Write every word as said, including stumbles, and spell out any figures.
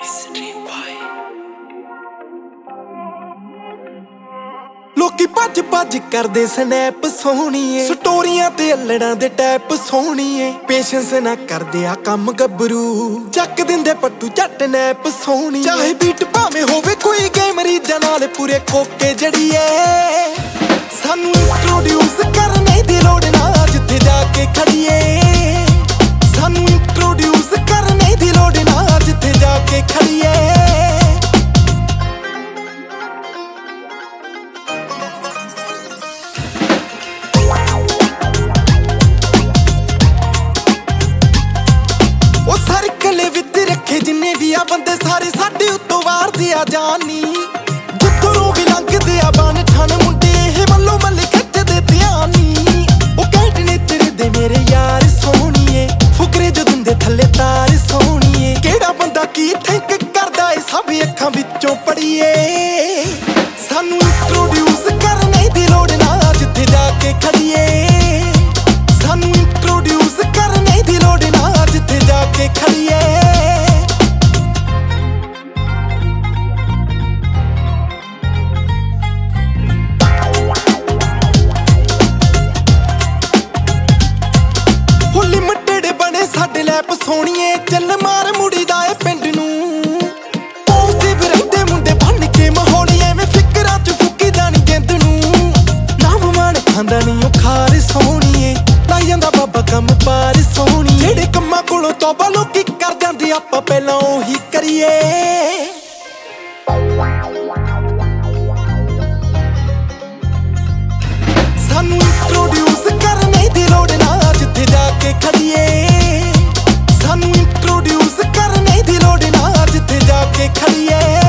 ਲੋਕੀ ਭੱਜ ਭੱਜ ਕਰਦੇ ਸਨੈਪ ਸੋਹਣੀਏ, ਸਟੋਰੀਆਂ ਤੇ ਅਲੜਾਂ ਦੇ ਟੈਪ ਸੋਹਣੀਏ। ਪੇਸ਼ੈਂਸ ਨਾ ਕਰਦੇ ਆ ਕੰਮ ਗੱਭਰੂ, ਚੱਕ ਦਿੰਦੇ ਪੱਟੂ ਝੱਟ ਨੈਪ ਸੋਹਣੀ। ਚਾਹੇ ਬੀਟ ਭਾਵੇਂ ਹੋਵੇ ਕੋਈ ਗੇਮ, ਮਰੀਜ਼ਾਂ ਨਾਲ ਪੂਰੇ ਕੋਕੇ ਜੜੀਏ। ਸਾਨੂੰ ਇੰਟਰੋਡਿਊਸ ਕਰਨੇ ਦੀ ਲੋੜ ਨਾ, ਜਿੱਥੇ ਜਾ ਕੇ ਖੜੀਏ। ਸਾਨੂੰ ਇੰਟਰੋਡਿਊਸ ਕਰਨੇ ਦੀ ਲੋੜ ਨਾ, ਜਿੱਥੇ ਜਾ ਕੇ ਖੜੀਏ। ਜਿੰਨੇ ਵੀ ਆ ਬੰਦੇ ਸਾਰੇ ਸਾਡੇ ਉੱਤੋਂ ਵਾਰਦੇ ਆ ਜਾਨੀ, ਜਿੱਧਰੋਂ ਵੀ ਲੰਘਦੇ ਆ ਬਣ ਠਣ ਮੁੰਡੇ ਇਹ ਮੱਲੋ ਮੱਲੇ ਖਿੱਚਦੇ ਧਿਆਨੀ। ਉਹ ਕਹਿਟ ਨੇ ਤੇਰੇ ਦੇ ਮੇਰੇ ਯਾਰ ਸੋਹਣੀਏ, ਫੁਕਰੇ ਜੋ ਦਿੰਦੇ ਥੱਲੇ ਤਾਰ ਸੋਹਣੀਏ। ਕਿਹੜਾ ਬੰਦਾ ਕੀ ਥਿੰਕ ਕਰਦਾ ਏ ਸਭ ਅੱਖਾਂ ਵਿੱਚੋਂ ਪੜੀਏ। ਸਾਨੂੰ ਇੰਟਰੋਡਿਊਸ ਕਰਨੇ ਦੀ ਲੋੜ ਨਾ, ਜਿੱਥੇ ਜਾ ਕੇ ਖੜੀਏ। ਸਾਨੂੰ ਇੰਟਰੋਡਿਊਸ ਕਰਨੇ ਦੀ ਲੋੜ ਨਾ, ਜਿੱਥੇ ਜਾ ਕੇ ਖੜੀਏ। ਸਾਡੇ ਲੈਪ ਸੋਹਣੀਏ, ਚੱਲ ਮਾਰ ਮੁੜੀ ਦਾ ਏ ਪਿੰਡ ਨੂੰ। ਪੋਜ਼ਿਟਿਵ ਰਹਿੰਦੇ ਮੁੰਡੇ ਬਣ ਕੇ ਮਾਹੌਲੀ, ਐਵੇਂ ਫਿਕਰਾਂ ਚ ਫੁੱਕੀ ਜਾਣੀ ਜਿੰਦ ਨੂੰ। ਨਾਮ ਮਾਣ ਖਾਂਦਾ ਨੀ ਉਹ ਖਾਰ ਸੋਹਣੀਏ, ਲਾਈ ਜਾਂਦਾ ਬਾਬਾ ਕੰਮ ਪਾਰ ਸੋਹਣੀ। ਜਿਹੜੇ ਕੰਮਾਂ ਕੋਲੋਂ ਤੋਬਾ ਲੋਕੀ ਕਰ ਜਾਂਦੇ, ਆਪਾਂ ਪਹਿਲਾਂ ਉਹੀ ਕਰੀਏ। ਸਾਨੂੰ ਇੰਟਰੋਡਿਊਸ ਕਰਨੇ ਦੀ ਲੋੜ ਨਾ, ਜਿੱਥੇ ਜਾ ਕੇ ਖੜੀਏ। ਸਾਨੂੰ ਇੰਟਰੋਡਿਊਸ ਕਰਨੇ ਦੀ ਲੋੜ ਨਾ, ਜਿੱਥੇ ਜਾ ਕੇ ਖੜੀਏ।